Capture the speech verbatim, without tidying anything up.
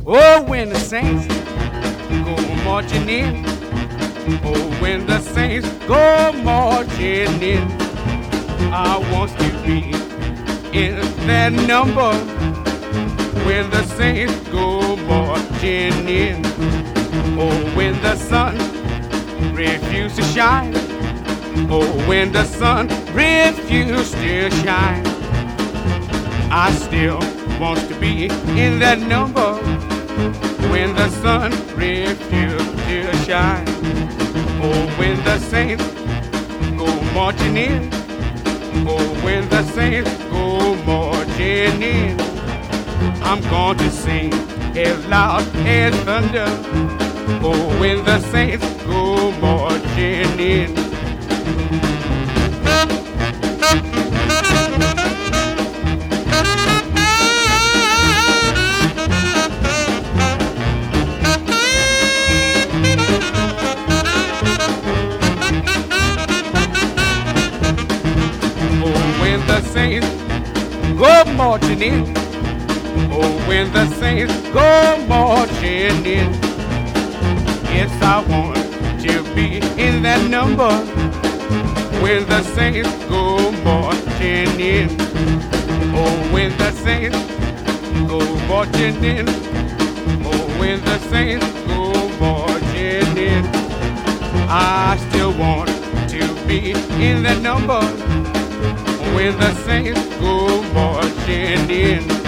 Oh, when the saints go marching in. Oh, when the saints go marching in. I want to be in that number. When the saints go marching in. Oh, when the sun refuses to shine. Oh, when the sun refuses to shine. I still want to be in that number. When the sun refuses to shine. Oh, when the saints go marching in. Oh, when the saints go marching in. I'm going to sing as loud as thunder. Oh, when the saints go marching in. Oh, when the saints go marching in. Oh, when the saints go marching in. Yes, I want to be in that number. When the saints go marching in. Oh, when the saints go marching in. Oh, when the saints go marching in. I still want to be in that number. When the saints go marching in.